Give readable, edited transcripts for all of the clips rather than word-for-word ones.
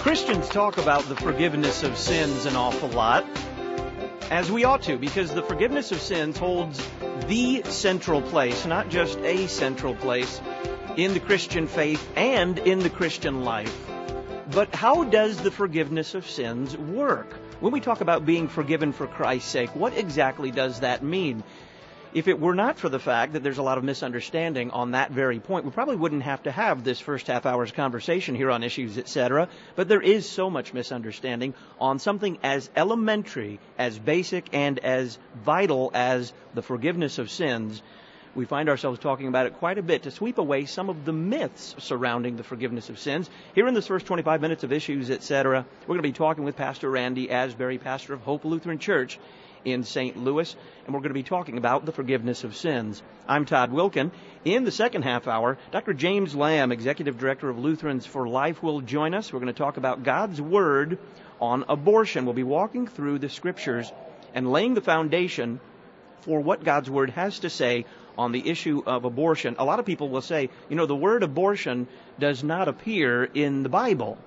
Christians talk about the forgiveness of sins an awful lot, as we ought to, because the forgiveness of sins holds the central place, not just a central place, in the Christian faith and in the Christian life. But how does the forgiveness of sins work? When we talk about being forgiven for Christ's sake, what exactly does that mean? If it were not for the fact that there's a lot of misunderstanding on that very point, we probably wouldn't have to have this first half hour's conversation here on Issues, etc. But there is so much misunderstanding on something as elementary, as basic, and as vital as the forgiveness of sins. We find ourselves talking about it quite a bit to sweep away some of the myths surrounding the forgiveness of sins. Here in this first 25 minutes of Issues, etc., we're going to be talking with Pastor Randy Asbury, pastor of Hope Lutheran Church in St. Louis, and we're going to be talking about the forgiveness of sins. I'm Todd Wilkin. In the second half hour, Dr. James Lamb, Executive Director of Lutherans for Life, will join us. We're going to talk about God's Word on abortion. We'll be walking through the Scriptures and laying the foundation for what God's Word has to say on the issue of abortion. A lot of people will say, the word abortion does not appear in the Bible.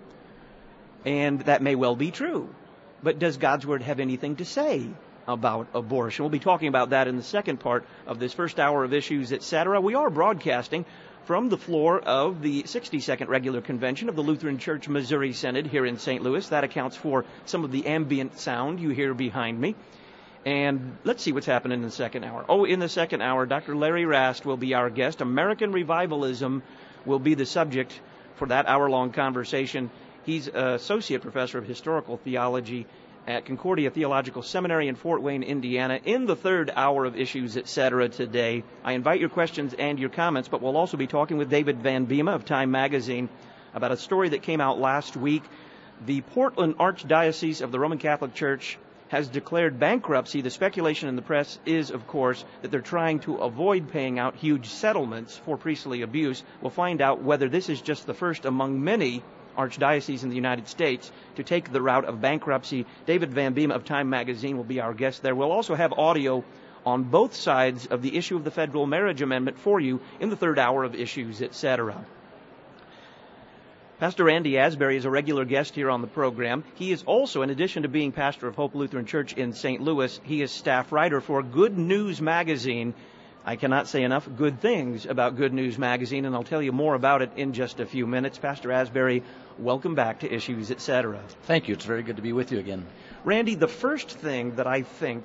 And that may well be true. But does God's Word have anything to say about abortion? We'll be talking about that in the second part of this first hour of Issues, etc. We are broadcasting from the floor of the 62nd Regular Convention of the Lutheran Church Missouri Synod here in St. Louis. That accounts for some of the ambient sound you hear behind me. And let's see what's happening in the second hour. In the second hour, Dr. Larry Rast will be our guest. American Revivalism will be the subject for that hour-long conversation. He's Associate Professor of Historical Theology at Concordia Theological Seminary in Fort Wayne, Indiana, in the third hour of Issues, etc. today. I invite your questions and your comments, but we'll also be talking with David Van Bema of Time Magazine about a story that came out last week. The Portland Archdiocese of the Roman Catholic Church has declared bankruptcy. The speculation in the press is, of course, that they're trying to avoid paying out huge settlements for priestly abuse. We'll find out whether this is just the first among many archdioceses in the United States to take the route of bankruptcy. David Van Bema of Time Magazine will be our guest there. We'll also have audio on both sides of the issue of the federal marriage amendment for you in the third hour of Issues, etc. Pastor Randy Asbury is a regular guest here on the program. He is also, in addition to being pastor of Hope Lutheran Church in St. Louis, he is staff writer for Good News Magazine. I cannot say enough good things about Good News Magazine, and I'll tell you more about it in just a few minutes. Pastor Asbury, welcome back to Issues, etc. Thank you. It's very good to be with you again. Randy, the first thing that I think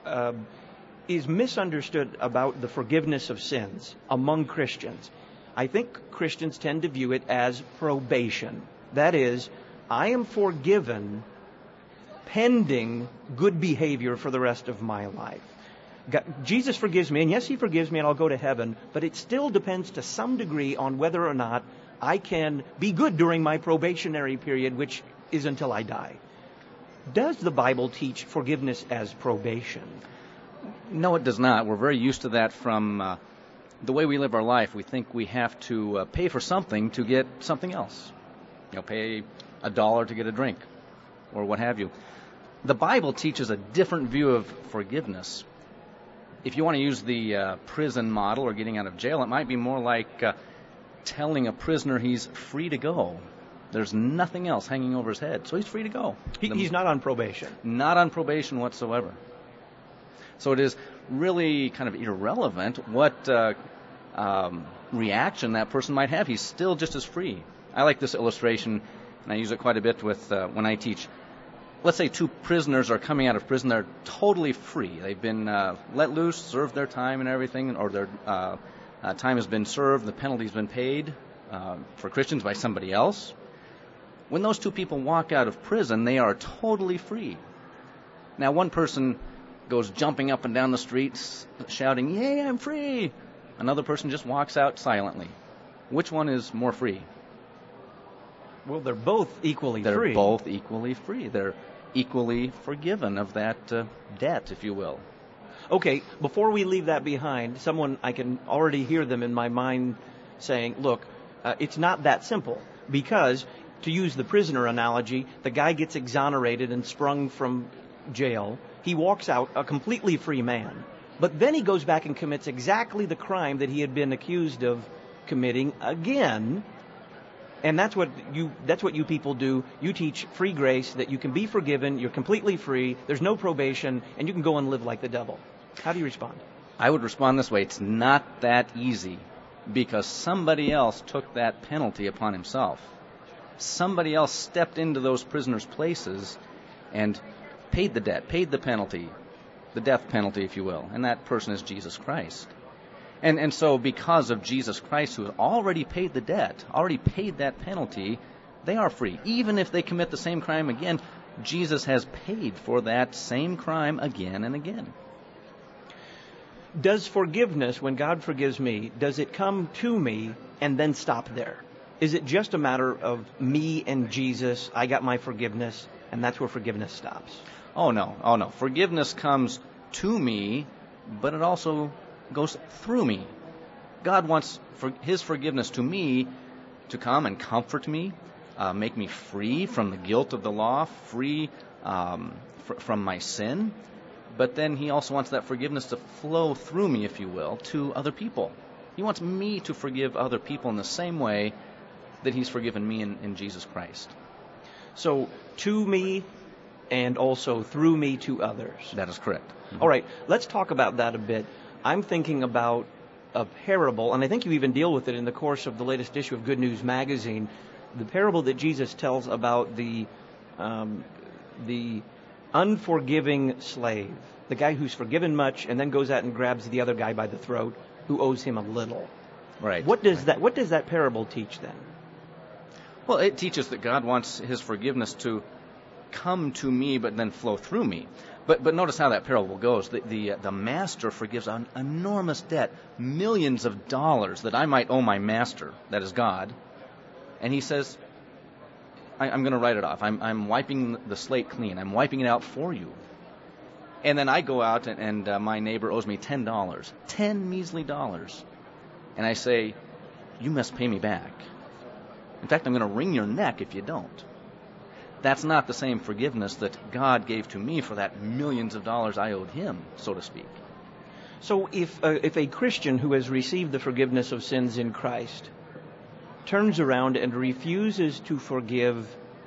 is misunderstood about the forgiveness of sins among Christians, I think Christians tend to view it as probation. That is, I am forgiven pending good behavior for the rest of my life. Jesus forgives me, and yes, He forgives me, and I'll go to heaven, but it still depends to some degree on whether or not I can be good during my probationary period, which is until I die. Does the Bible teach forgiveness as probation? No, it does not. We're very used to that from the way we live our life. We think we have to pay for something to get something else. Pay $1 to get a drink, or what have you. The Bible teaches a different view of forgiveness. If you want to use the prison model or getting out of jail, it might be more like telling a prisoner he's free to go. There's nothing else hanging over his head, so he's free to go. He's not on probation. Not on probation whatsoever. So it is really kind of irrelevant what reaction that person might have. He's still just as free. I like this illustration, and I use it quite a bit with when I teach. Let's say two prisoners are coming out of prison. They're totally free. They've been let loose, served their time and everything, or their time has been served, the penalty's been paid for Christians by somebody else. When those two people walk out of prison, they are totally free. Now, one person goes jumping up and down the streets, shouting, "Yay, I'm free!" Another person just walks out silently. Which one is more free? Well, they're both equally free. They're both equally free. They're equally forgiven of that debt, if you will. Okay, before we leave that behind, I can already hear them in my mind saying, look, it's not that simple. Because, to use the prisoner analogy, the guy gets exonerated and sprung from jail. He walks out a completely free man. But then he goes back and commits exactly the crime that he had been accused of committing again. And that's what you people do. You teach free grace, that you can be forgiven, you're completely free, there's no probation, and you can go and live like the devil. How do you respond? I would respond this way. It's not that easy, because somebody else took that penalty upon himself. Somebody else stepped into those prisoners' places and paid the debt, paid the penalty, the death penalty, if you will, and that person is Jesus Christ. And so because of Jesus Christ, who has already paid the debt, already paid that penalty, they are free. Even if they commit the same crime again, Jesus has paid for that same crime again and again. Does forgiveness, when God forgives me, does it come to me and then stop there? Is it just a matter of me and Jesus, I got my forgiveness, and that's where forgiveness stops? Oh, no. Forgiveness comes to me, but it also goes through me. God wants his forgiveness to me to come and comfort me, make me free from the guilt of the law, free from my sin. But then he also wants that forgiveness to flow through me, if you will, to other people. He wants me to forgive other people in the same way that he's forgiven me in Jesus Christ. So, to me and also through me to others. That is correct. All right, let's talk about that a bit. I'm thinking about a parable, and I think you even deal with it in the course of the latest issue of Good News Magazine, the parable that Jesus tells about the unforgiving slave, the guy who's forgiven much and then goes out and grabs the other guy by the throat who owes him a little. Right. What does that parable teach then? Well, it teaches that God wants his forgiveness to come to me but then flow through me. But notice how that parable goes. The master forgives an enormous debt, millions of dollars that I might owe my master, that is God. And he says, I'm going to write it off. I'm wiping the slate clean. I'm wiping it out for you. And then I go out and my neighbor owes me $10, 10 measly dollars. And I say, you must pay me back. In fact, I'm going to wring your neck if you don't. That's not the same forgiveness that God gave to me for that millions of dollars I owed him, so to speak. So if a Christian who has received the forgiveness of sins in Christ turns around and refuses to forgive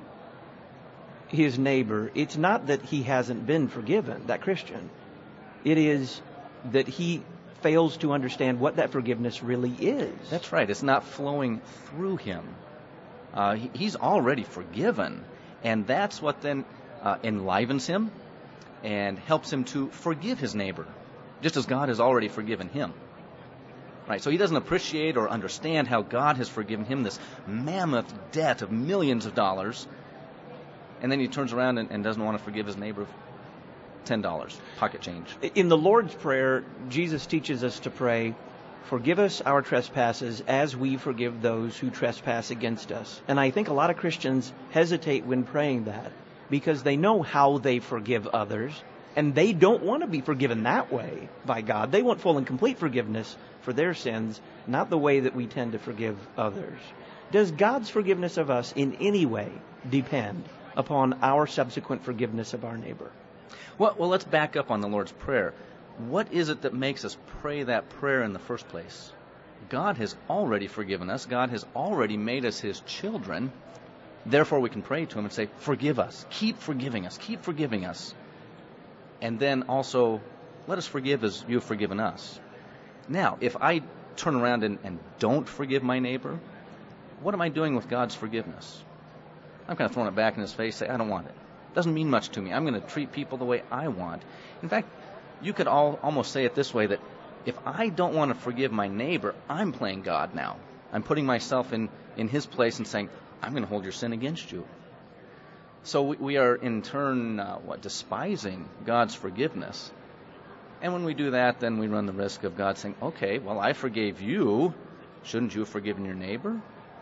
his neighbor, it's not that he hasn't been forgiven, that Christian. It is that he fails to understand what that forgiveness really is. That's right. It's not flowing through him. He's already forgiven. And that's what then enlivens him and helps him to forgive his neighbor, just as God has already forgiven him. Right? So he doesn't appreciate or understand how God has forgiven him this mammoth debt of millions of dollars, and then he turns around and doesn't want to forgive his neighbor $10, pocket change. In the Lord's Prayer, Jesus teaches us to pray, forgive us our trespasses as we forgive those who trespass against us. And I think a lot of Christians hesitate when praying that because they know how they forgive others, and they don't want to be forgiven that way by God. They want full and complete forgiveness for their sins, not the way that we tend to forgive others. Does God's forgiveness of us in any way depend upon our subsequent forgiveness of our neighbor? Well, let's back up on the Lord's Prayer. What is it that makes us pray that prayer in the first place? God has already forgiven us. God has already made us his children. Therefore, we can pray to him and say, forgive us. Keep forgiving us. Keep forgiving us. And then also, let us forgive as you've forgiven us. Now, if I turn around and don't forgive my neighbor, what am I doing with God's forgiveness? I'm kind of throwing it back in his face, say, I don't want it. It doesn't mean much to me. I'm going to treat people the way I want. In fact, you could almost say it this way, that if I don't want to forgive my neighbor, I'm playing God now. I'm putting myself in his place and saying, I'm going to hold your sin against you. So we are in turn despising God's forgiveness. And when we do that, then we run the risk of God saying, okay, well, I forgave you. Shouldn't you have forgiven your neighbor?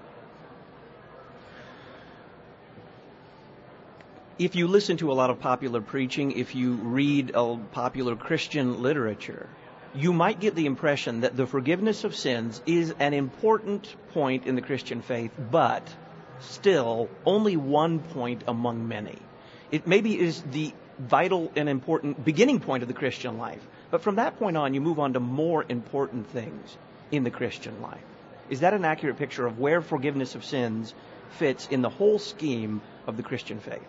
If you listen to a lot of popular preaching, if you read popular Christian literature, you might get the impression that the forgiveness of sins is an important point in the Christian faith, but still only one point among many. It maybe is the vital and important beginning point of the Christian life, but from that point on, you move on to more important things in the Christian life. Is that an accurate picture of where forgiveness of sins fits in the whole scheme of the Christian faith?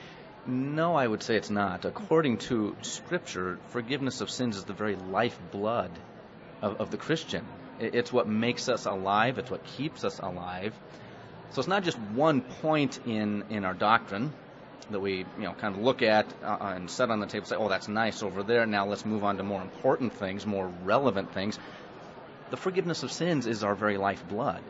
No, I would say it's not. According to Scripture, forgiveness of sins is the very lifeblood of the Christian. It's what makes us alive. It's what keeps us alive. So it's not just one point in our doctrine that we kind of look at and set on the table and say, oh, that's nice over there. Now let's move on to more important things, more relevant things. The forgiveness of sins is our very lifeblood.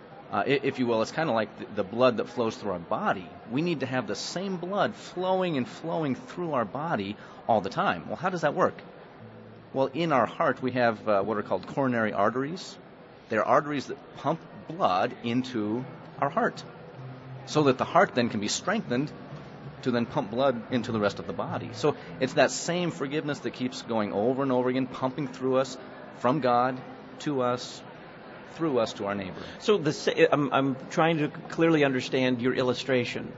If you will, it's kind of like the blood that flows through our body. We need to have the same blood flowing through our body all the time. Well, how does that work? Well, in our heart, we have what are called coronary arteries. They're arteries that pump blood into our heart so that the heart then can be strengthened to then pump blood into the rest of the body. So it's that same forgiveness that keeps going over and over again, pumping through us, from God to us, through us to our neighbor. So I'm trying to clearly understand your illustration.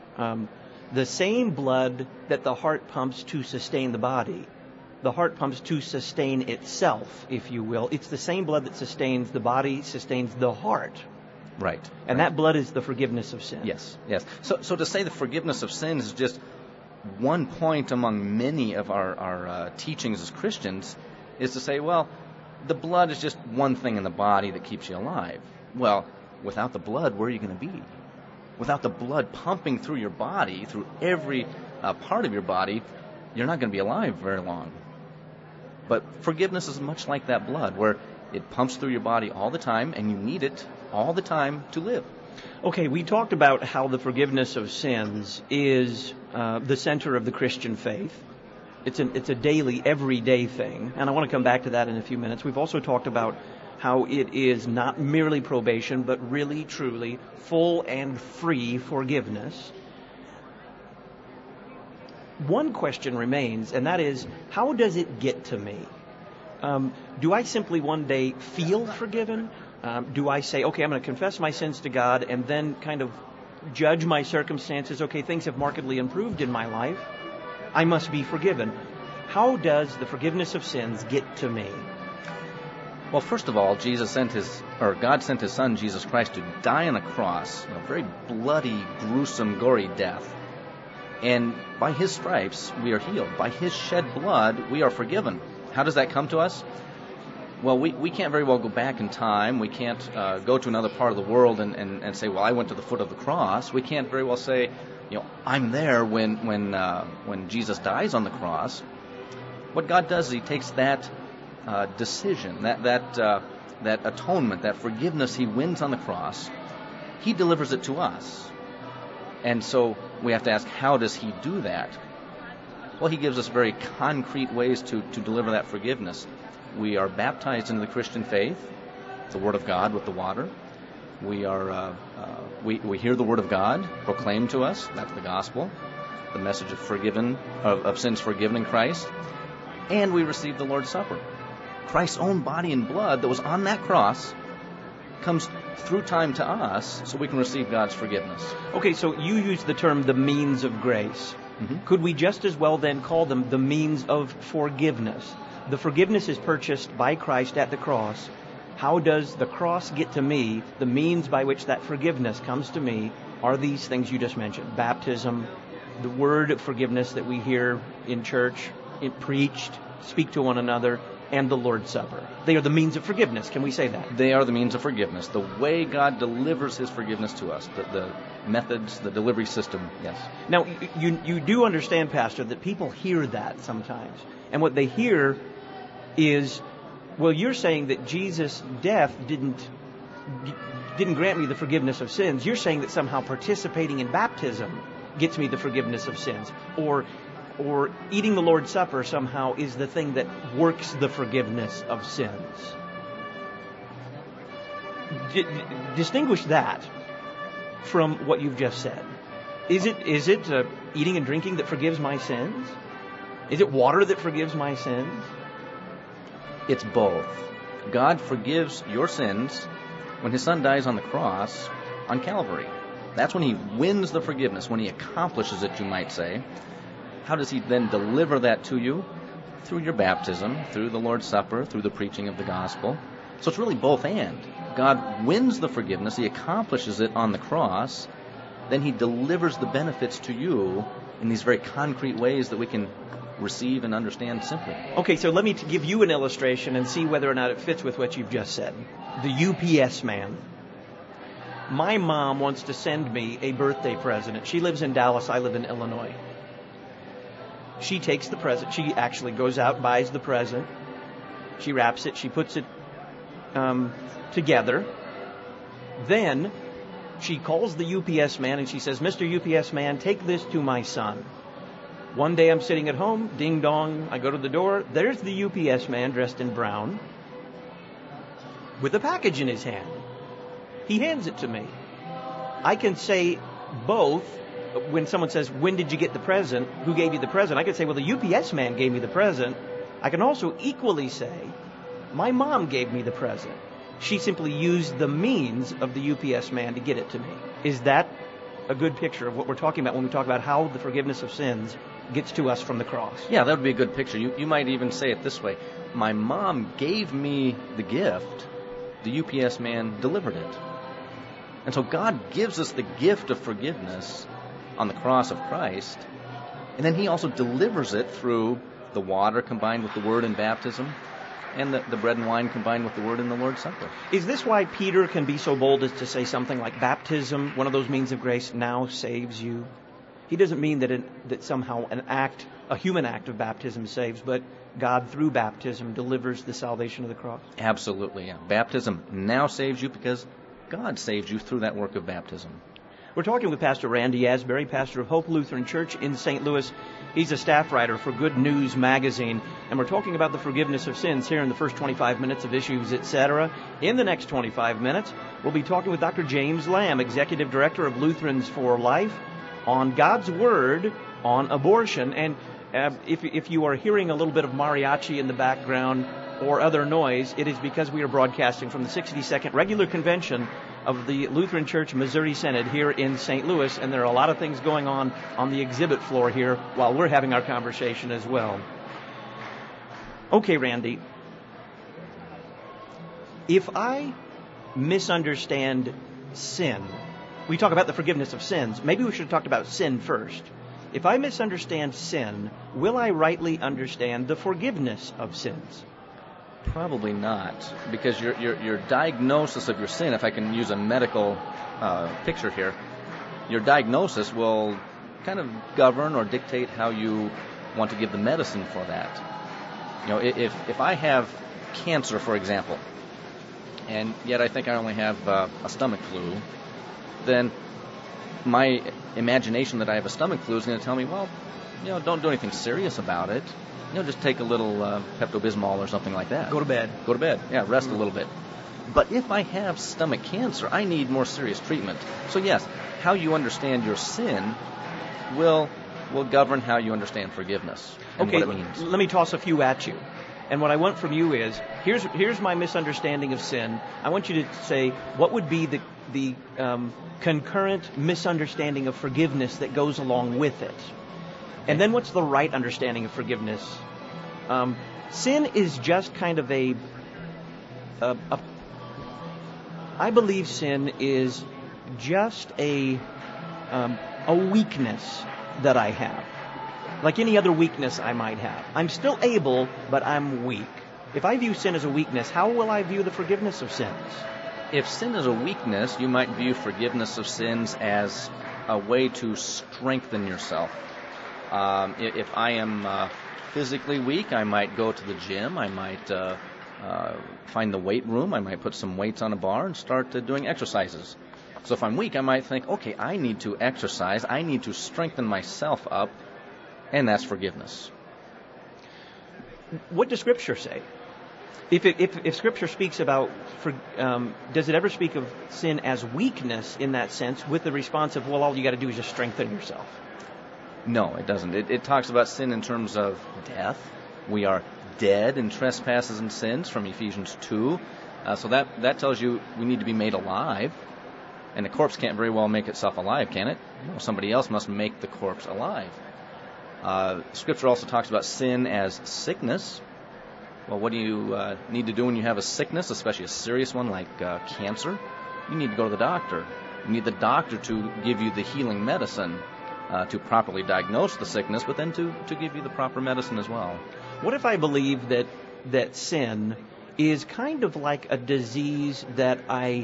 The same blood that the heart pumps to sustain the body, the heart pumps to sustain itself, if you will. It's the same blood that sustains the body, sustains the heart. Right. And that blood is the forgiveness of sin. Yes. So to say the forgiveness of sins is just one point among many of our teachings as Christians is to say, well, the blood is just one thing in the body that keeps you alive. Well, without the blood, where are you going to be? Without the blood pumping through your body, through every part of your body, you're not going to be alive very long. But forgiveness is much like that blood, where it pumps through your body all the time, and you need it all the time to live. Okay, we talked about how the forgiveness of sins is the center of the Christian faith. It's a daily, everyday thing, and I want to come back to that in a few minutes. We've also talked about how it is not merely probation, but really, truly, full and free forgiveness. One question remains, and that is, how does it get to me? Do I simply one day feel forgiven? Do I say, okay, I'm going to confess my sins to God and then kind of judge my circumstances? Okay, things have markedly improved in my life. I must be forgiven. How does the forgiveness of sins get to me? Well, first of all, God sent His Son, Jesus Christ, to die on a cross, a very bloody, gruesome, gory death. And by His stripes, we are healed. By His shed blood, we are forgiven. How does that come to us? Well, we can't very well go back in time. We can't go to another part of the world and say, well, I went to the foot of the cross. We can't very well say, I'm there when Jesus dies on the cross. What God does is He takes that decision, that atonement, that forgiveness He wins on the cross, He delivers it to us. And so we have to ask, how does He do that? Well, He gives us very concrete ways to deliver that forgiveness. We are baptized into the Christian faith, the Word of God with the water. We are we hear the Word of God proclaimed to us. That's the gospel, the message of sins forgiven in Christ. And we receive the Lord's Supper. Christ's own body and blood that was on that cross comes through time to us so we can receive God's forgiveness. Okay, so you use the term the means of grace. Mm-hmm. Could we just as well then call them the means of forgiveness? The forgiveness is purchased by Christ at the cross. How does the cross get to me? The means by which that forgiveness comes to me are these things you just mentioned. Baptism, the word of forgiveness that we hear in church, preached, speak to one another, and the Lord's Supper. They are the means of forgiveness. Can we say that? They are the means of forgiveness. The way God delivers His forgiveness to us. The methods, the delivery system, yes. Now, you do understand, Pastor, that people hear that sometimes. And what they hear is, well, you're saying that Jesus' death didn't grant me the forgiveness of sins. You're saying that somehow participating in baptism gets me the forgiveness of sins. Or eating the Lord's Supper somehow is the thing that works the forgiveness of sins. Distinguish that from what you've just said. Is it eating and drinking that forgives my sins? Is it water that forgives my sins? It's both. God forgives your sins when His Son dies on the cross on Calvary. That's when He wins the forgiveness, when He accomplishes it, you might say. How does He then deliver that to you? Through your baptism, through the Lord's Supper, through the preaching of the gospel. So it's really both and. God wins the forgiveness. He accomplishes it on the cross. Then he delivers the benefits to you in these very concrete ways that we can receive and understand simply. Okay, so let me give you an illustration and see whether or not it fits with what you've just said. The UPS man. My mom wants to send me a birthday present. She lives in Dallas. I live in Illinois. She takes the present. She actually goes out, buys the present. She wraps it. She puts it together. Then she calls the UPS man and she says, "Mr. UPS man, take this to my son." One day I'm sitting at home, ding dong, I go to the door, there's the UPS man dressed in brown with a package in his hand. He hands it to me. I can say both. When someone says, "When did you get the present? Who gave you the present?" I can say, "Well, the UPS man gave me the present." I can also equally say, "My mom gave me the present. She simply used the means of the UPS man to get it to me." Is that a good picture of what we're talking about when we talk about how the forgiveness of sins gets to us from the cross? Yeah, that would be a good picture. You might even say it this way. My mom gave me the gift. The UPS man delivered it. And so God gives us the gift of forgiveness on the cross of Christ, and then he also delivers it through the water combined with the word in baptism and the bread and wine combined with the word in the Lord's Supper. Is this why Peter can be so bold as to say something like baptism, one of those means of grace, now saves you? He doesn't mean that somehow a human act of baptism saves, but God through baptism delivers the salvation of the cross. Absolutely, yeah. Baptism now saves you because God saves you through that work of baptism. We're talking with Pastor Randy Asbury, pastor of Hope Lutheran Church in St. Louis. He's a staff writer for Good News Magazine, and we're talking about the forgiveness of sins here in the first 25 minutes of Issues, etc. In the next 25 minutes, we'll be talking with Dr. James Lamb, Executive Director of Lutherans for Life, on God's Word on abortion. And if you are hearing a little bit of mariachi in the background or other noise, it is because we are broadcasting from the 62nd Regular Convention of the Lutheran Church Missouri Synod here in St. Louis, and there are a lot of things going on the exhibit floor here while we're having our conversation as well. Okay, Randy, if I misunderstand sin, we talk about the forgiveness of sins. Maybe we should have talked about sin first. If I misunderstand sin, will I rightly understand the forgiveness of sins? Probably not, because your diagnosis of your sin, if I can use a medical picture here, your diagnosis will kind of govern or dictate how you want to give the medicine for that. You know, if I have cancer, for example, and yet I think I only have a stomach flu, then my imagination that I have a stomach flu is going to tell me, well, don't do anything serious about it. Just take a little Pepto-Bismol or something like that. Go to bed. Go to bed. Yeah, rest a little bit. But if I have stomach cancer, I need more serious treatment. So yes, how you understand your sin will govern how you understand forgiveness and what it means. Let me toss a few at you. And what I want from you is, here's my misunderstanding of sin. I want you to say, what would be the concurrent misunderstanding of forgiveness that goes along with it? And then what's the right understanding of forgiveness? Sin is just kind of I believe sin is just a weakness that I have. Like any other weakness I might have. I'm still able, but I'm weak. If I view sin as a weakness, how will I view the forgiveness of sins? If sin is a weakness, you might view forgiveness of sins as a way to strengthen yourself. If I am physically weak, I might go to the gym. I might find the weight room. I might put some weights on a bar and start doing exercises. So if I'm weak, I might think, okay, I need to exercise. I need to strengthen myself up, and that's forgiveness. What does Scripture say? If Scripture speaks about, does it ever speak of sin as weakness in that sense, with the response of, well, all you got to do is just strengthen yourself? No, it doesn't. It talks about sin in terms of death. We are dead in trespasses and sins from Ephesians 2. So that tells you we need to be made alive. And the corpse can't very well make itself alive, can it? No, somebody else must make the corpse alive. Scripture also talks about sin as sickness. Well, what do you need to do when you have a sickness, especially a serious one like cancer? You need to go to the doctor. You need the doctor to give you the healing medicine to properly diagnose the sickness, but then to give you the proper medicine as well. What if I believe that sin is kind of like a disease that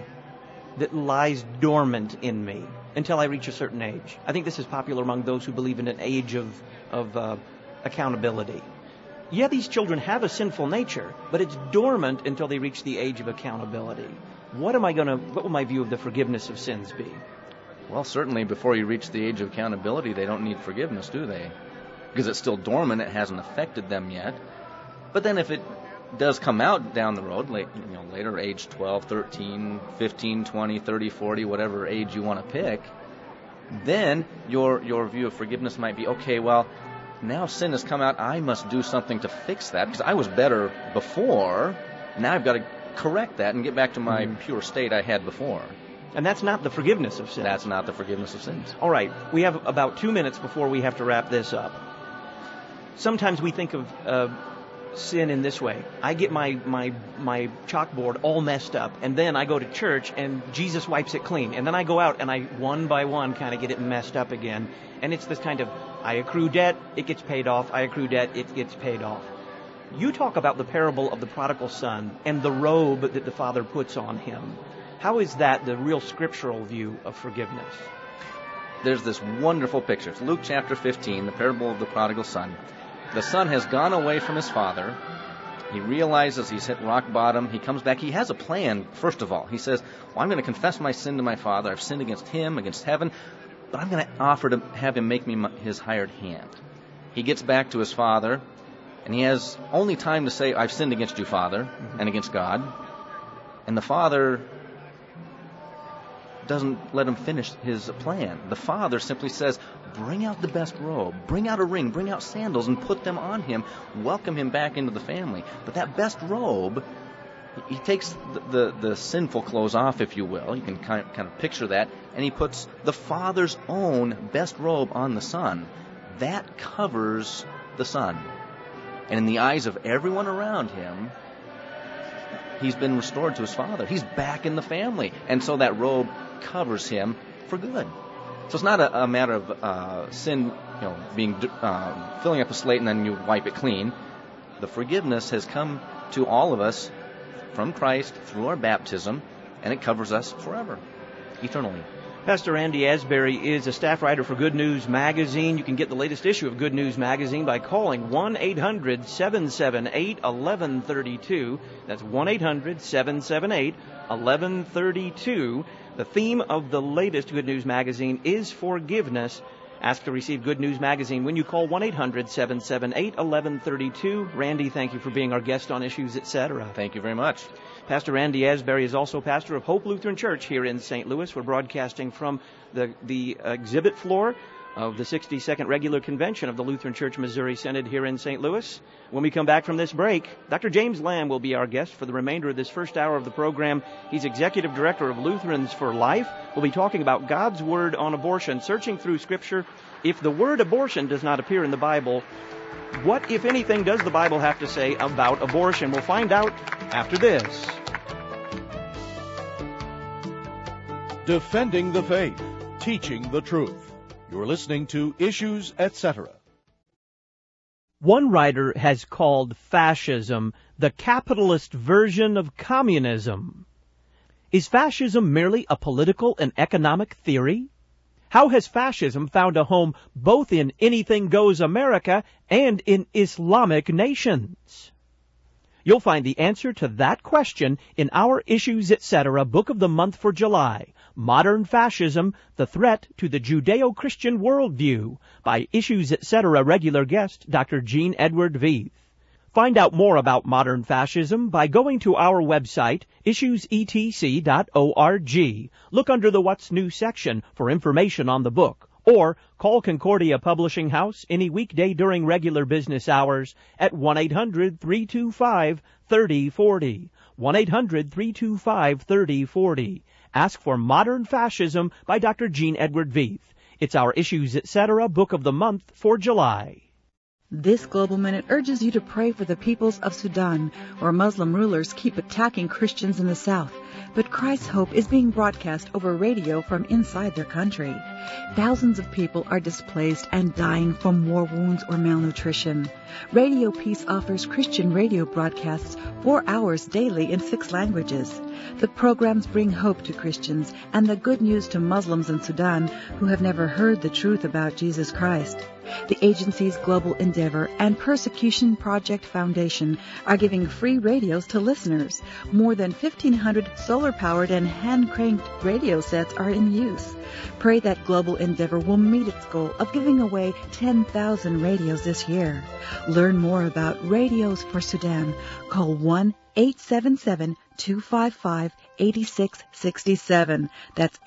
lies dormant in me until I reach a certain age? I think this is popular among those who believe in an age of accountability. Yeah, these children have a sinful nature, but it's dormant until they reach the age of accountability. What will my view of the forgiveness of sins be? Well, certainly before you reach the age of accountability, they don't need forgiveness, do they? Because it's still dormant, it hasn't affected them yet. But then if it does come out down the road, later, age 12, 13, 15, 20, 30, 40, whatever age you want to pick, then your view of forgiveness might be, okay, well, now sin has come out, I must do something to fix that, because I was better before, now I've got to correct that and get back to my pure state I had before. And that's not the forgiveness of sins. That's not the forgiveness of sins. All right, we have about 2 minutes before we have to wrap this up. Sometimes we think of sin in this way. I get my chalkboard all messed up, and then I go to church, and Jesus wipes it clean. And then I go out, and I, one by one, kind of get it messed up again. And it's this kind of, I accrue debt, it gets paid off. I accrue debt, it gets paid off. You talk about the parable of the prodigal son and the robe that the father puts on him. How is that the real scriptural view of forgiveness? There's this wonderful picture. It's Luke chapter 15, the parable of the prodigal son. The son has gone away from his father. He realizes he's hit rock bottom. He comes back. He has a plan, first of all. He says, well, I'm going to confess my sin to my father. I've sinned against him, against heaven, but I'm going to offer to have him make me his hired hand. He gets back to his father, and he has only time to say, I've sinned against you, Father, and against God. And the father doesn't let him finish his plan. The father simply says, bring out the best robe, bring out a ring, bring out sandals, and put them on him. Welcome him back into the family. But that best robe, he takes the sinful clothes off, if you will. You can kind of picture that. And he puts the father's own best robe on the son. That covers the son. And in the eyes of everyone around him, he's been restored to his father. He's back in the family. And so that robe covers him for good. So it's not a matter of sin, being filling up a slate and then you wipe it clean. The forgiveness has come to all of us from Christ through our baptism, and it covers us forever, eternally. Pastor Randy Asbury is a staff writer for Good News Magazine. You can get the latest issue of Good News Magazine by calling 1-800-778-1132. That's 1-800-778-1132. The theme of the latest Good News Magazine is forgiveness. Ask to receive Good News Magazine when you call 1-800-778-1132. Randy, thank you for being our guest on Issues, Etc. Thank you very much. Pastor Randy Asbury is also pastor of Hope Lutheran Church here in St. Louis. We're broadcasting from the exhibit floor of the 62nd Regular Convention of the Lutheran Church Missouri Synod here in St. Louis. When we come back from this break, Dr. James Lamb will be our guest for the remainder of this first hour of the program. He's Executive Director of Lutherans for Life. We'll be talking about God's Word on abortion, searching through Scripture. If the word abortion does not appear in the Bible, what, if anything, does the Bible have to say about abortion? We'll find out after this. Defending the faith, teaching the truth. You're listening to Issues, Etc. One writer has called fascism the capitalist version of communism. Is fascism merely a political and economic theory? How has fascism found a home both in Anything Goes America and in Islamic nations? You'll find the answer to that question in our Issues, Etc. Book of the Month for July, Modern Fascism, the Threat to the Judeo-Christian Worldview, by Issues, Etc. regular guest Dr. Gene Edward Veith. Find out more about modern fascism by going to our website, issuesetc.org. Look under the What's New section for information on the book, or call Concordia Publishing House any weekday during regular business hours at 1-800-325-3040. 1-800-325-3040. Ask for Modern Fascism by Dr. Gene Edward Veith. It's our Issues, Etc. Book of the Month for July. This Global Minute urges you to pray for the peoples of Sudan, where Muslim rulers keep attacking Christians in the south. But Christ's hope is being broadcast over radio from inside their country. Thousands of people are displaced and dying from war wounds or malnutrition. Radio Peace offers Christian radio broadcasts 4 hours daily in 6 languages. The programs bring hope to Christians and the good news to Muslims in Sudan who have never heard the truth about Jesus Christ. The agency's Global Endeavor and Persecution Project Foundation are giving free radios to listeners. More than 1,500 solar-powered and hand-cranked radio sets are in use. Pray that Global Endeavor will meet its goal of giving away 10,000 radios this year. Learn more about Radios for Sudan. Call 1-877-255-8667. That's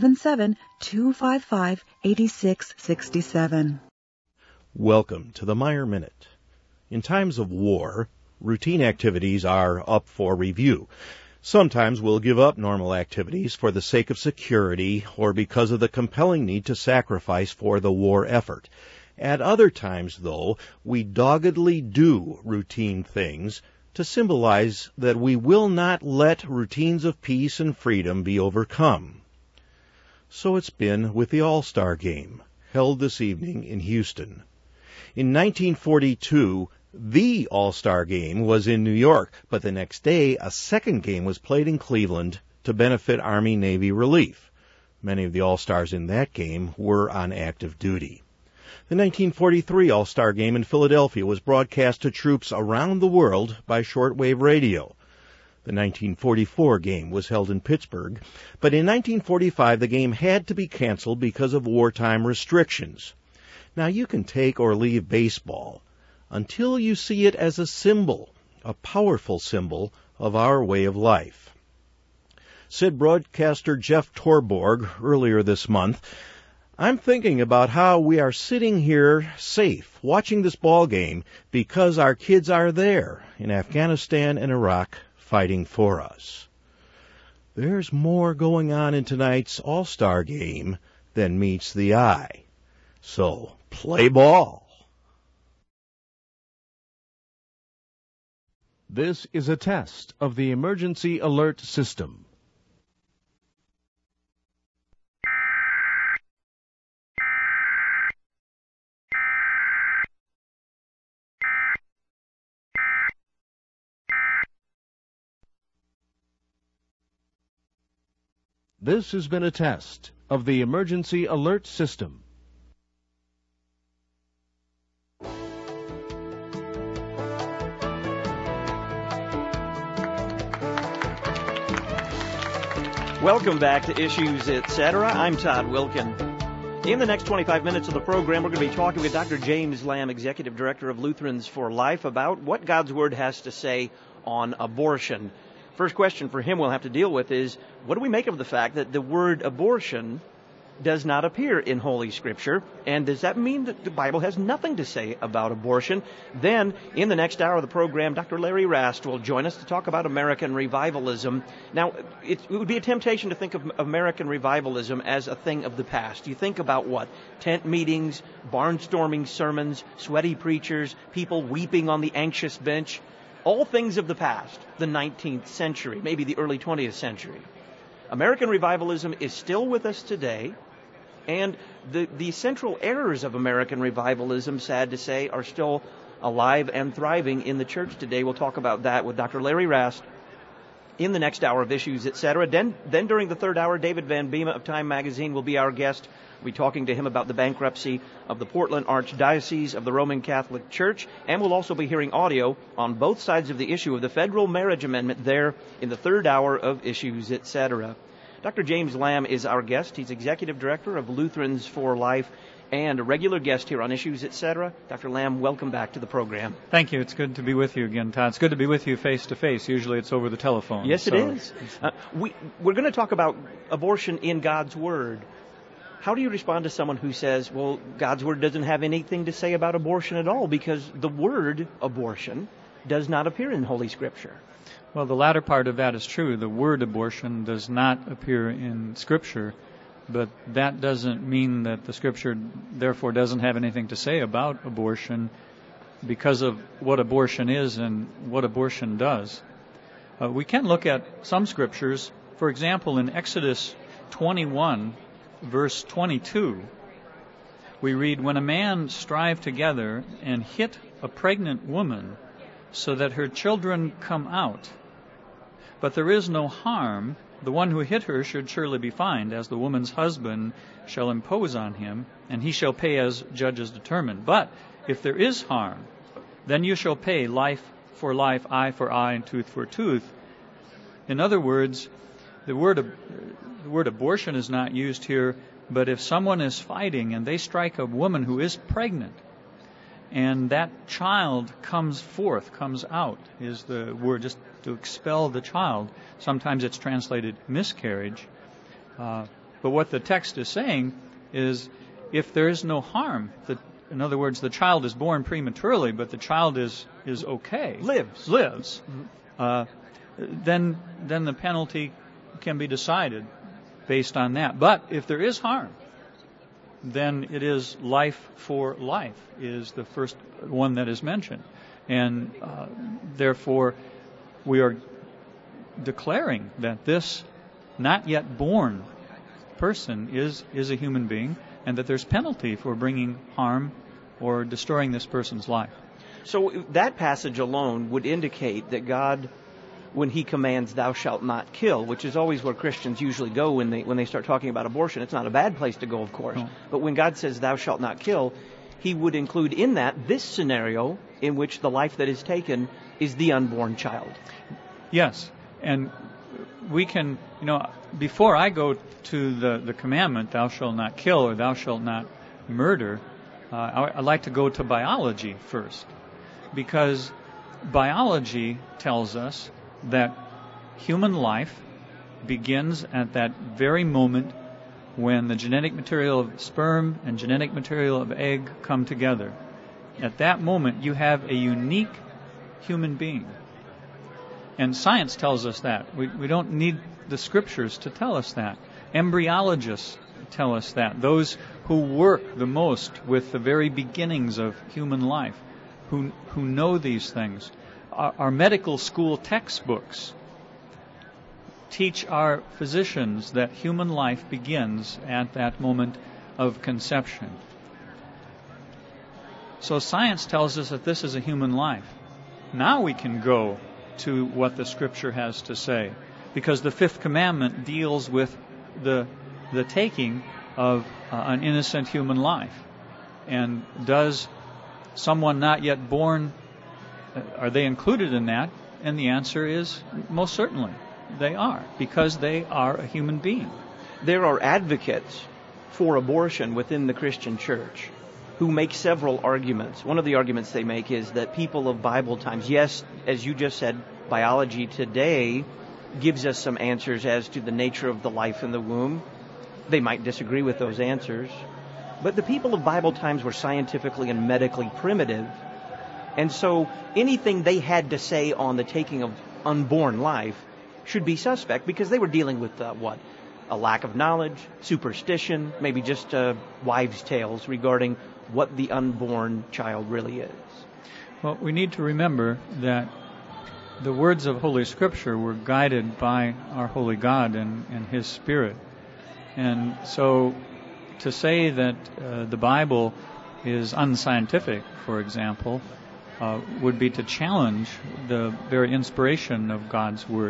877-255-8667. Welcome to the Meyer Minute. In times of war, routine activities are up for review. Sometimes we'll give up normal activities for the sake of security or because of the compelling need to sacrifice for the war effort. At other times, though, we doggedly do routine things to symbolize that we will not let routines of peace and freedom be overcome. So it's been with the All-Star Game, held this evening in Houston. In 1942, the All-Star Game was in New York, but the next day a second game was played in Cleveland to benefit Army-Navy relief. Many of the All-Stars in that game were on active duty. The 1943 All-Star Game in Philadelphia was broadcast to troops around the world by shortwave radio. The 1944 game was held in Pittsburgh, but in 1945 the game had to be canceled because of wartime restrictions. Now, you can take or leave baseball until you see it as a symbol, a powerful symbol of our way of life. Said broadcaster Jeff Torborg earlier this month, "I'm thinking about how we are sitting here safe watching this ball game because our kids are there in Afghanistan and Iraq fighting for us." There's more going on in tonight's All-Star Game than meets the eye. So, play ball. This is a test of the emergency alert system. This has been a test of the emergency alert system. Welcome back to Issues, Etc. I'm Todd Wilkin. In the next 25 minutes of the program, we're going to be talking with Dr. James Lamb, Executive Director of Lutherans for Life, about what God's Word has to say on abortion. First question for him we'll have to deal with is, what do we make of the fact that the word abortion does not appear in Holy Scripture? And does that mean that the Bible has nothing to say about abortion? Then, in the next hour of the program, Dr. Larry Rast will join us to talk about American revivalism. Now, it would be a temptation to think of American revivalism as a thing of the past. You think about what? Tent meetings, barnstorming sermons, sweaty preachers, people weeping on the anxious bench. All things of the past, the 19th century, maybe the early 20th century. American revivalism is still with us today, and the central errors of American revivalism, sad to say, are still alive and thriving in the church today. We'll talk about that with Dr. Larry Rast in the next hour of Issues, Etc. Then during the third hour, David Van Bema of Time Magazine will be our guest. We'll be talking to him about the bankruptcy of the Portland Archdiocese of the Roman Catholic Church, and we'll also be hearing audio on both sides of the issue of the federal marriage amendment there in the third hour of Issues, Etc. Dr. James Lamb is our guest. He's Executive Director of Lutherans for Life and a regular guest here on Issues, Etc. Dr. Lamb, welcome back to the program. Thank you. It's good to be with you again, Todd. It's good to be with you face to face. Usually it's over the telephone. Yes, it is. We're going to talk about abortion in God's Word. How do you respond to someone who says, well, God's Word doesn't have anything to say about abortion at all because the word abortion does not appear in Holy Scripture? Well, the latter part of that is true. The word abortion does not appear in Scripture, but that doesn't mean that the Scripture therefore doesn't have anything to say about abortion. because of what abortion is and what abortion does. We can look at some scriptures. For example, in Exodus 21, verse 22, we read, "When a man strive together and hit a pregnant woman so that her children come out, but there is no harm, the one who hit her should surely be fined, as the woman's husband shall impose on him, and he shall pay as judges determine. But if there is harm, then you shall pay life for life, eye for eye, and tooth for tooth." In other words, the word abortion is not used here, but if someone is fighting and they strike a woman who is pregnant, and that child comes out, is the word, just to expel the child. Sometimes it's translated miscarriage. But what the text is saying is, if there is no harm, in other words, the child is born prematurely, but the child is okay, lives, then the penalty can be decided based on that. But if there is harm, then it is life for life is the first one that is mentioned. And therefore, we are declaring that this not yet born person is a human being, and that there's penalty for bringing harm or destroying this person's life. So that passage alone would indicate that God, when he commands "thou shalt not kill," which is always where Christians usually go when they start talking about abortion. It's not a bad place to go, of course. No. But when God says "thou shalt not kill," he would include in that this scenario in which the life that is taken is the unborn child. Yes. And we can, before I go to the commandment, "thou shalt not kill," or "thou shalt not murder," I like to go to biology first. Because biology tells us that human life begins at that very moment when the genetic material of sperm and genetic material of egg come together. At that moment, you have a unique human being. And science tells us that. We don't need the scriptures to tell us that. Embryologists tell us that. Those who work the most with the very beginnings of human life, who know these things. Our medical school textbooks teach our physicians that human life begins at that moment of conception. So science tells us that this is a human life. Now we can go to what the Scripture has to say, because the fifth commandment deals with the taking of an innocent human life. And does someone not yet born, are they included in that? And the answer is most certainly they are, because they are a human being. There are advocates for abortion within the Christian church who make several arguments. One of the arguments they make is that people of Bible times, yes, as you just said, biology today gives us some answers as to the nature of the life in the womb. They might disagree with those answers. But the people of Bible times were scientifically and medically primitive. And so anything they had to say on the taking of unborn life should be suspect, because they were dealing with a lack of knowledge, superstition, maybe just wives' tales regarding what the unborn child really is. Well, we need to remember that the words of Holy Scripture were guided by our Holy God and His Spirit. And so to say that the Bible is unscientific, for example, would be to challenge the very inspiration of God's Word.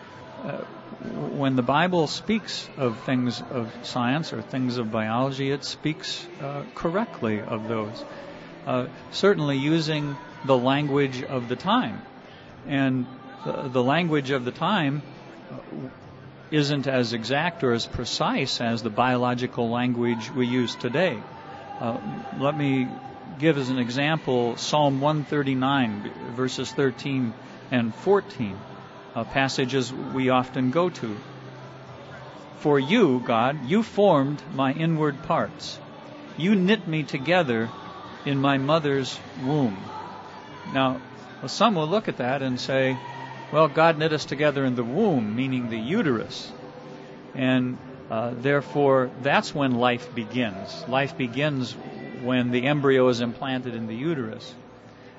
When the Bible speaks of things of science or things of biology, it speaks correctly of those, certainly using the language of the time. And the language of the time isn't as exact or as precise as the biological language we use today. Let me give as an example Psalm 139, verses 13 and 14. Passages we often go to. "For you, God, you formed my inward parts. You knit me together in my mother's womb." Now, some will look at that and say, well, God knit us together in the womb, meaning the uterus. And therefore, that's when life begins. Life begins when the embryo is implanted in the uterus.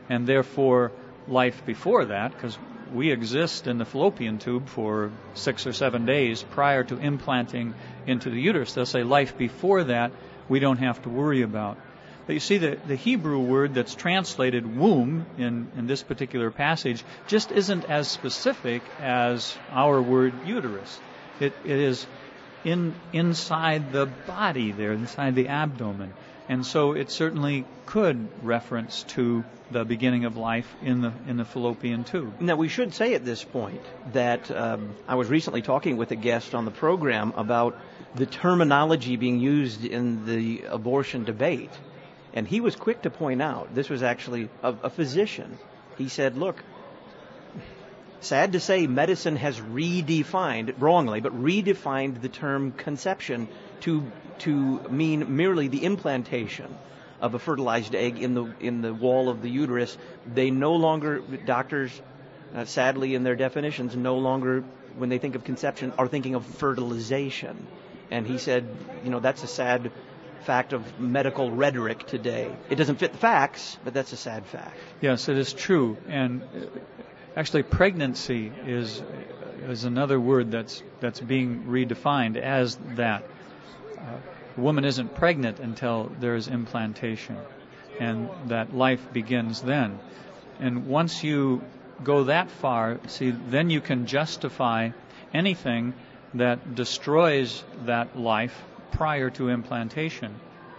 and therefore life before that, because we exist in the fallopian tube for 6 or 7 days prior to implanting into the uterus. They'll say life before that we don't have to worry about. But you see, the Hebrew word that's translated womb in this particular passage just isn't as specific as our word uterus. It is inside the body there, inside the abdomen. And so it certainly could reference to the beginning of life in the fallopian tube. Now, we should say at this point that I was recently talking with a guest on the program about the terminology being used in the abortion debate. And he was quick to point out, this was actually a physician. He said, look, sad to say, medicine has redefined, wrongly, but redefined the term conception to mean merely the implantation of a fertilized egg in the wall of the uterus. They no longer, doctors, sadly in their definitions, no longer, when they think of conception, are thinking of fertilization. And he said, that's a sad fact of medical rhetoric today. It doesn't fit the facts, but that's a sad fact. Yes, it is true. And actually, pregnancy is another word that's being redefined as that. A woman isn't pregnant until there's implantation, and that life begins then. And once you go that far, then you can justify anything that destroys that life prior to implantation.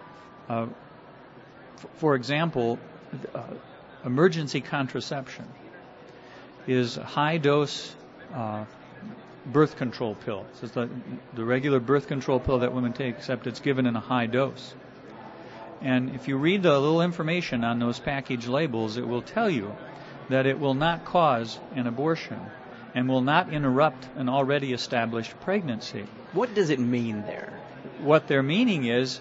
For example, emergency contraception is a high-dose birth control pill. It's the regular birth control pill that women take, except it's given in a high dose. And if you read the little information on those package labels, it will tell you that it will not cause an abortion and will not interrupt an already established pregnancy. What does it mean there? What their meaning is,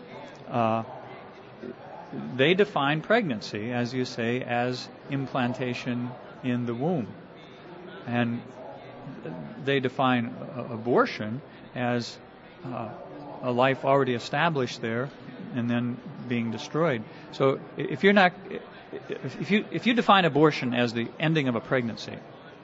they define pregnancy, as you say, as implantation in the womb. And they define abortion as a life already established there and then being destroyed. So if you define abortion as the ending of a pregnancy,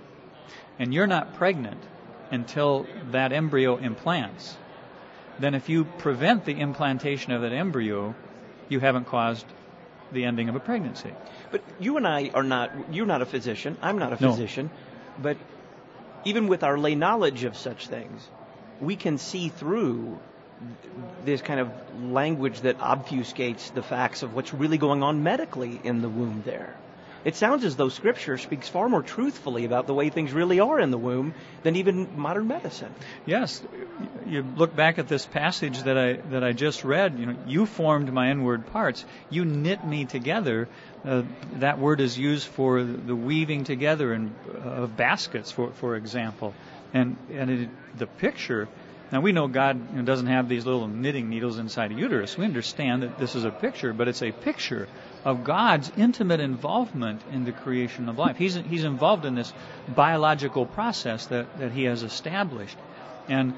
and you're not pregnant until that embryo implants, then if you prevent the implantation of that embryo, you haven't caused the ending of a pregnancy. But you and I are not, you're not a physician, I'm not a physician, but even with our lay knowledge of such things, we can see through this kind of language that obfuscates the facts of what's really going on medically in the womb there. It sounds as though Scripture speaks far more truthfully about the way things really are in the womb than even modern medicine. Yes. You look back at this passage that I just read, you formed my inward parts. You knit me together. That word is used for the weaving together of baskets, for example. And the picture, now we know God doesn't have these little knitting needles inside a uterus. We understand that this is a picture, but it's a picture of God's intimate involvement in the creation of life. He's involved in this biological process that He has established. And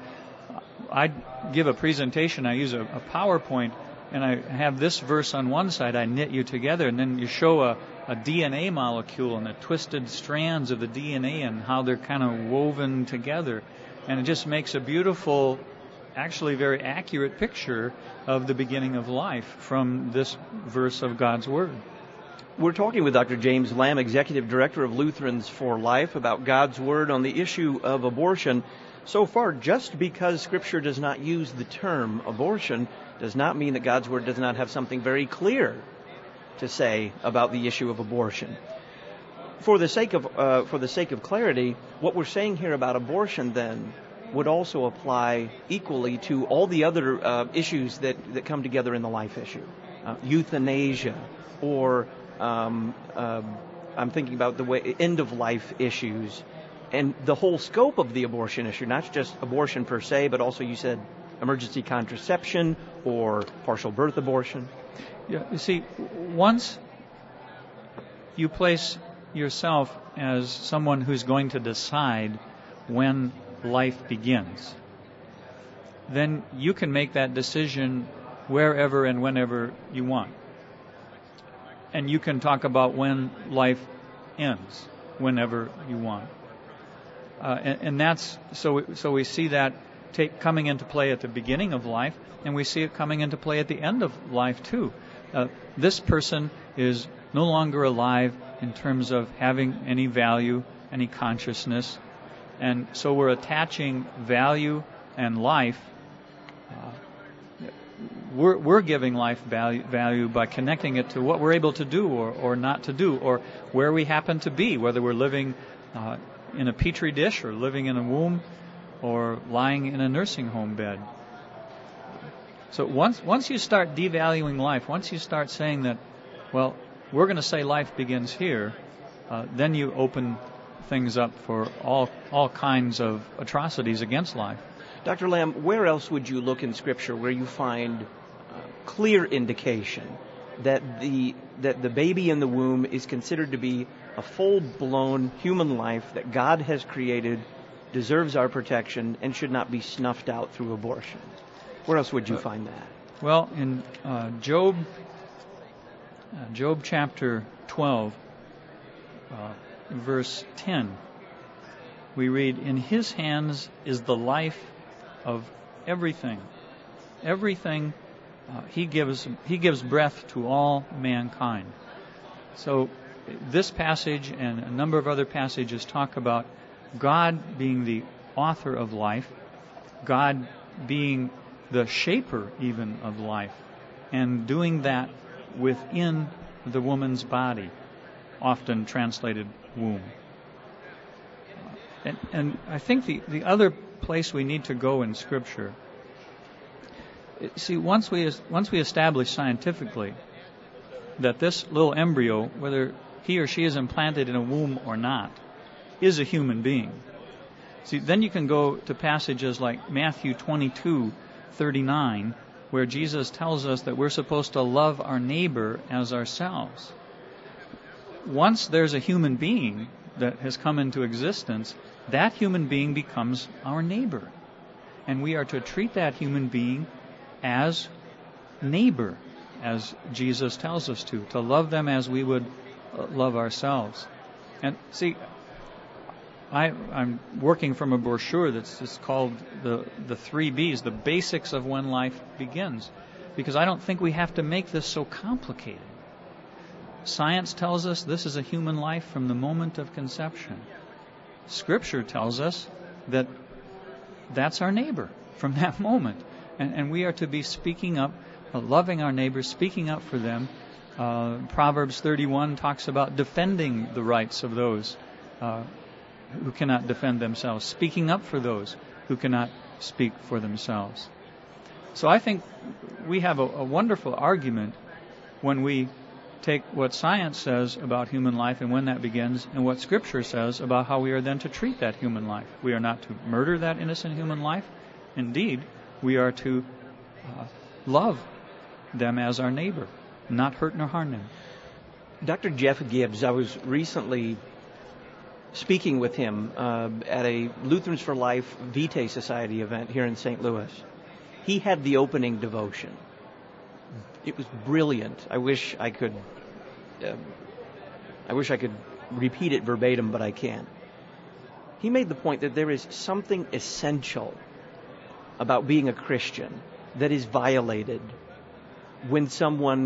I give a presentation, I use a PowerPoint, and I have this verse on one side, I knit you together, and then you show a DNA molecule and the twisted strands of the DNA and how they're kind of woven together. And it just makes a beautiful, actually very accurate picture of the beginning of life from this verse of God's Word. We're talking with Dr. James Lamb, Executive Director of Lutherans for Life, about God's Word on the issue of abortion. So far, just because Scripture does not use the term abortion does not mean that God's Word does not have something very clear to say about the issue of abortion. For the sake of clarity, what we're saying here about abortion then would also apply equally to all the other issues that come together in the life issue. Euthanasia, or I'm thinking about the way end-of-life issues, and the whole scope of the abortion issue, not just abortion per se, but also, you said, emergency contraception or partial birth abortion. Yeah, you see, once you place yourself as someone who's going to decide when life begins, then you can make that decision wherever and whenever you want. and you can talk about when life ends, whenever you want. And that's so we see that coming into play at the beginning of life, and we see it coming into play at the end of life too. This person is no longer alive in terms of having any value, any consciousness, and so we're attaching value and life. We're giving life value by connecting it to what we're able to do or not to do, or where we happen to be, whether we're living in a petri dish or living in a womb or lying in a nursing home bed. So once you start devaluing life, once you start saying that, well, we're going to say life begins here, then you open things up for all kinds of atrocities against life. Dr. Lamb, where else would you look in Scripture where you find clear indication that the baby in the womb is considered to be a full-blown human life that God has created, deserves our protection, and should not be snuffed out through abortion? Where else would you find that? Well, in Job chapter 12, verse 10, we read, "In his hands is the life of everything. Everything he gives breath to all mankind." So this passage and a number of other passages talk about God being the author of life, God being the shaper even of life, and doing that within the woman's body, often translated womb. And I think the other place we need to go in Scripture, see, once we establish scientifically that this little embryo, whether he or she is implanted in a womb or not, is a human being. See, then you can go to passages like Matthew 22:39, where Jesus tells us that we're supposed to love our neighbor as ourselves. Once there's a human being that has come into existence, that human being becomes our neighbor. And we are to treat that human being as neighbor, as Jesus tells us to love them as we would love ourselves. And see, I'm working from a brochure that's called the 3 B's, the basics of when life begins, because I don't think we have to make this so complicated. Science tells us this is a human life from the moment of conception. Scripture tells us that that's our neighbor from that moment. And we are to be speaking up, loving our neighbors, speaking up for them. Proverbs 31 talks about defending the rights of those who cannot defend themselves, speaking up for those who cannot speak for themselves. So I think we have a wonderful argument when we take what science says about human life and when that begins, and what Scripture says about how we are then to treat that human life. We are not to murder that innocent human life. Indeed, we are to love them as our neighbor, not hurt nor harm them. Dr. Jeff Gibbs, I was recently speaking with him at a Lutherans for Life Vitae Society event here in St. Louis. He had the opening devotion. It was brilliant. I wish I could repeat it verbatim, but I can't. He made the point that there is something essential about being a Christian that is violated when someone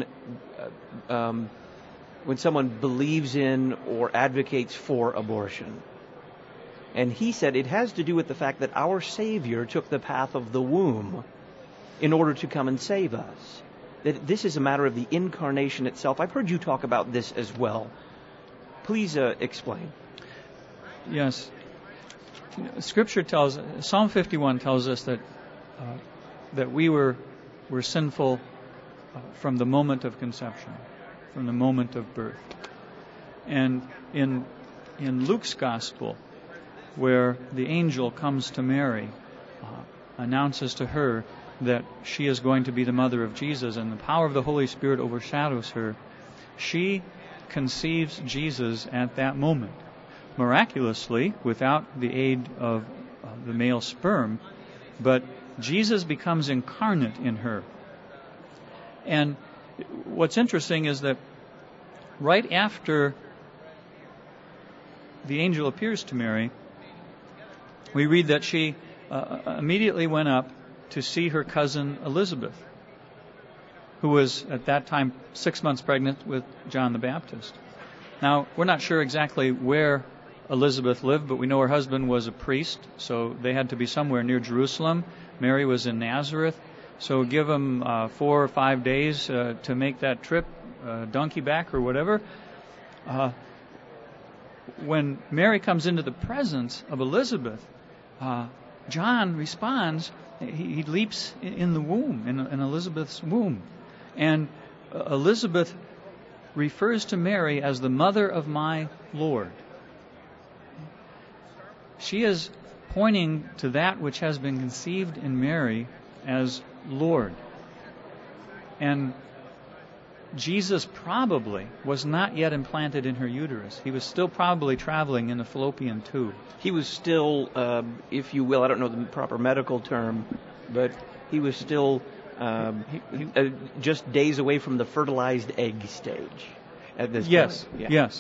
believes in or advocates for abortion. And he said it has to do with the fact that our Savior took the path of the womb in order to come and save us. That this is a matter of the incarnation itself. I've heard you talk about this as well. Please explain. Yes. Scripture tells, Psalm 51 tells us that we were sinful from the moment of conception, from the moment of birth. And in Luke's Gospel, where the angel comes to Mary, announces to her that she is going to be the mother of Jesus and the power of the Holy Spirit overshadows her, she conceives Jesus at that moment, miraculously, without the aid of the male sperm, but Jesus becomes incarnate in her. And what's interesting is that right after the angel appears to Mary, we read that she immediately went up to see her cousin Elizabeth, who was at that time 6 months pregnant with John the Baptist. Now, we're not sure exactly where Elizabeth lived, but we know her husband was a priest, so they had to be somewhere near Jerusalem. Mary was in Nazareth, so give them 4 or 5 days to make that trip, donkey back or whatever. When Mary comes into the presence of Elizabeth, John responds. He leaps in the womb, in Elizabeth's womb. And Elizabeth refers to Mary as the mother of my Lord. She is pointing to that which has been conceived in Mary as Lord. And Jesus probably was not yet implanted in her uterus. He was still probably traveling in the fallopian tube. He was still, if you will, I don't know the proper medical term, but he was still just days away from the fertilized egg stage at this point. Yes.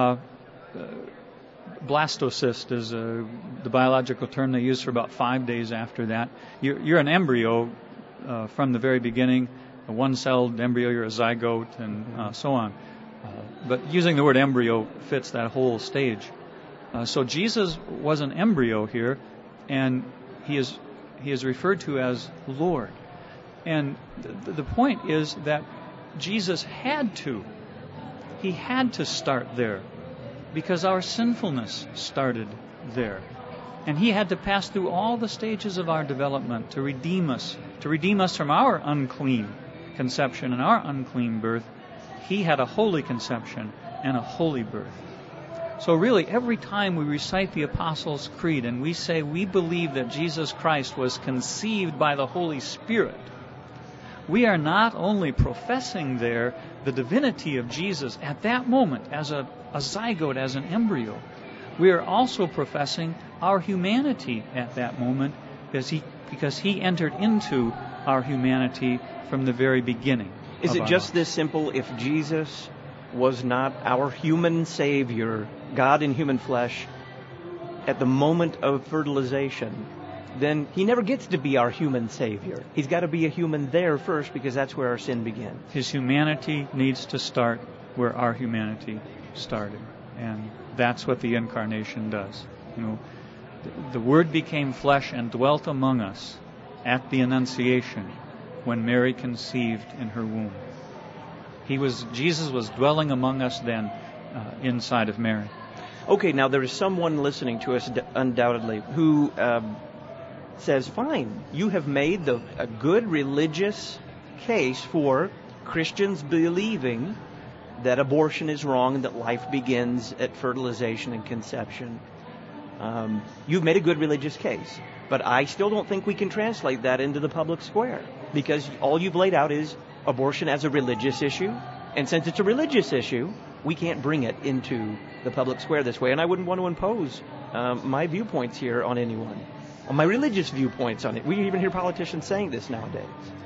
Blastocyst is the biological term they use for about 5 days after that. You're an embryo from the very beginning, a one-celled embryo, you're a zygote, and so on. But using the word embryo fits that whole stage. So Jesus was an embryo here, and he is referred to as Lord. And the point is that Jesus had to start there, because our sinfulness started there. And he had to pass through all the stages of our development to redeem us from our unclean conception and our unclean birth. He had a holy conception and a holy birth. So really, every time we recite the Apostles' Creed and we say we believe that Jesus Christ was conceived by the Holy Spirit, we are not only professing there the divinity of Jesus at that moment as a zygote, as an embryo, we are also professing our humanity at that moment because he entered into our humanity from the very beginning. Is it just this simple? If Jesus was not our human Savior, God in human flesh, at the moment of fertilization, then he never gets to be our human Savior. He's got to be a human there first, because that's where our sin begins. His humanity needs to start where our humanity started. And that's what the Incarnation does. The Word became flesh and dwelt among us at the Annunciation when Mary conceived in her womb. Jesus was dwelling among us then inside of Mary. Okay, now there is someone listening to us undoubtedly who says, fine, you have made a good religious case for Christians believing that abortion is wrong and that life begins at fertilization and conception. You've made a good religious case, but I still don't think we can translate that into the public square, because all you've laid out is abortion as a religious issue, and since it's a religious issue, we can't bring it into the public square this way, and I wouldn't want to impose my viewpoints here on anyone, on my religious viewpoints on it. We even hear politicians saying this nowadays.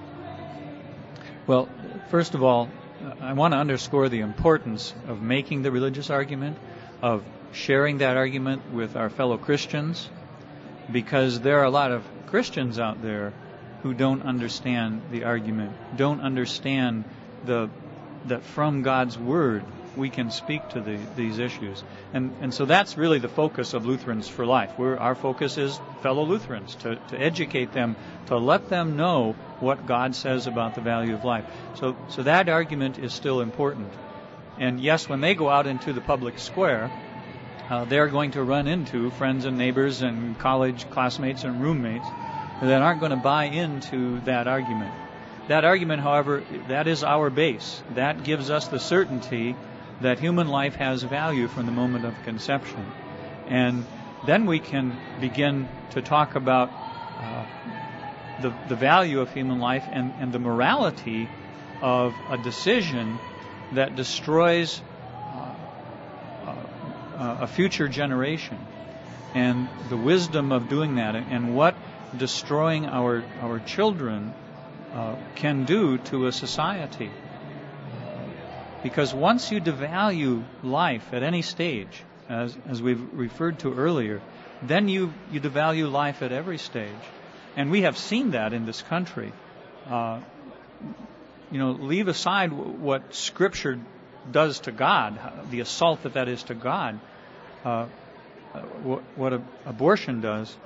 Well, first of all, I want to underscore the importance of making the religious argument, of sharing that argument with our fellow Christians, because there are a lot of Christians out there who don't understand the argument, don't understand that from God's Word we can speak to these issues. And so that's really the focus of Lutherans for Life. Our focus is fellow Lutherans, to educate them, to let them know what God says about the value of life. So that argument is still important. And yes, when they go out into the public square, they're going to run into friends and neighbors and college classmates and roommates that aren't going to buy into that argument. That argument, however, that is our base. That gives us the certainty that human life has value from the moment of conception. And then we can begin to talk about the value of human life and the morality of a decision that destroys a future generation, and the wisdom of doing that, and what destroying our children can do to a society. Because once you devalue life at any stage, as we've referred to earlier, then you devalue life at every stage. And we have seen that in this country. Leave aside what Scripture does to God, the assault that is to God, what abortion does.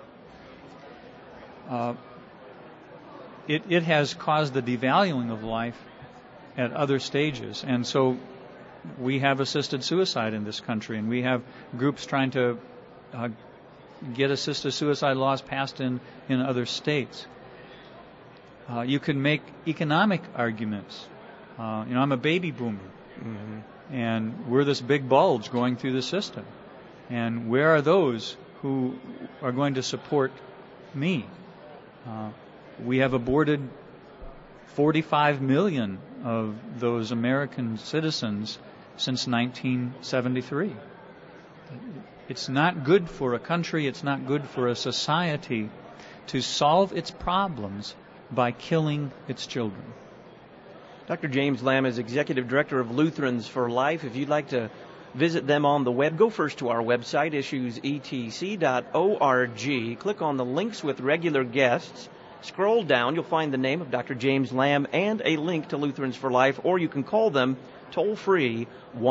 It has caused the devaluing of life at other stages. And so we have assisted suicide in this country, and we have groups trying to get assisted suicide laws passed in other states. You can make economic arguments. I'm a baby boomer, and we're this big bulge going through the system. And where are those who are going to support me? We have aborted 45 million of those American citizens since 1973. It's not good for a country, it's not good for a society to solve its problems by killing its children. Dr. James Lamb is Executive Director of Lutherans for Life. If you'd like to visit them on the web, go first to our website, issuesetc.org. Click on the links with regular guests. Scroll down, you'll find the name of Dr. James Lamb and a link to Lutherans for Life, or you can call them toll-free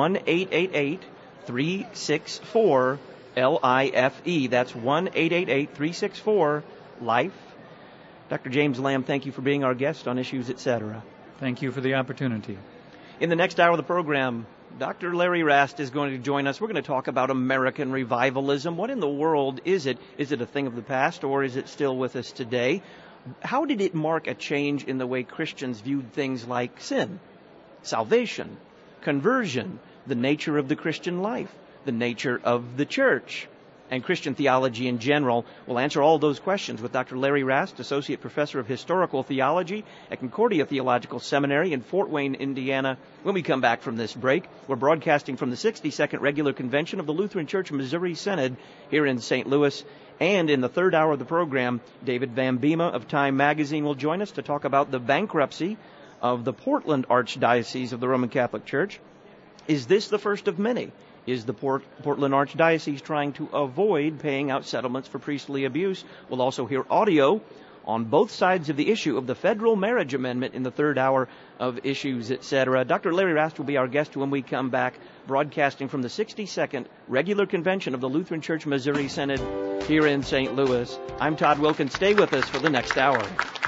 1-888-364-LIFE. That's 1-888-364-LIFE. Dr. James Lamb, thank you for being our guest on Issues, Etc. Thank you for the opportunity. In the next hour of the program, Dr. Larry Rast is going to join us. We're going to talk about American revivalism. What in the world is it? Is it a thing of the past, or is it still with us today? How did it mark a change in the way Christians viewed things like sin, salvation, conversion, the nature of the Christian life, the nature of the church, and Christian theology in general? We'll answer all those questions with Dr. Larry Rast, Associate Professor of Historical Theology at Concordia Theological Seminary in Fort Wayne, Indiana. When we come back from this break, we're broadcasting from the 62nd Regular Convention of the Lutheran Church Missouri Synod here in St. Louis. And in the third hour of the program, David Van Bema of Time Magazine will join us to talk about the bankruptcy of the Portland Archdiocese of the Roman Catholic Church. Is this the first of many? Is the Portland Archdiocese trying to avoid paying out settlements for priestly abuse? We'll also hear audio on both sides of the issue of the federal marriage amendment in the third hour of Issues, Etc. Dr. Larry Rast will be our guest when we come back, broadcasting from the 62nd Regular Convention of the Lutheran Church Missouri Synod here in St. Louis. I'm Todd Wilkins. Stay with us for the next hour.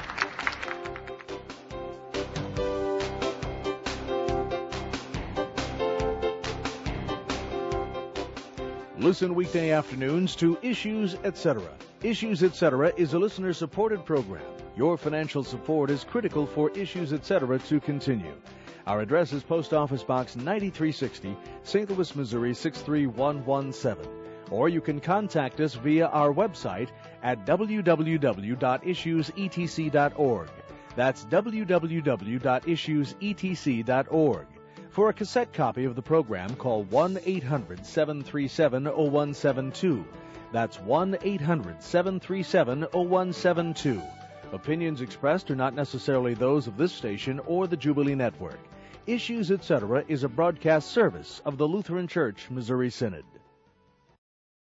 Listen weekday afternoons to Issues, Etc. Issues, Etc. is a listener-supported program. Your financial support is critical for Issues, Etc. to continue. Our address is Post Office Box 9360, St. Louis, Missouri 63117. Or you can contact us via our website at www.issuesetc.org. That's www.issuesetc.org. For a cassette copy of the program, call 1-800-737-0172. That's 1-800-737-0172. Opinions expressed are not necessarily those of this station or the Jubilee Network. Issues, Etc. is a broadcast service of the Lutheran Church Missouri Synod.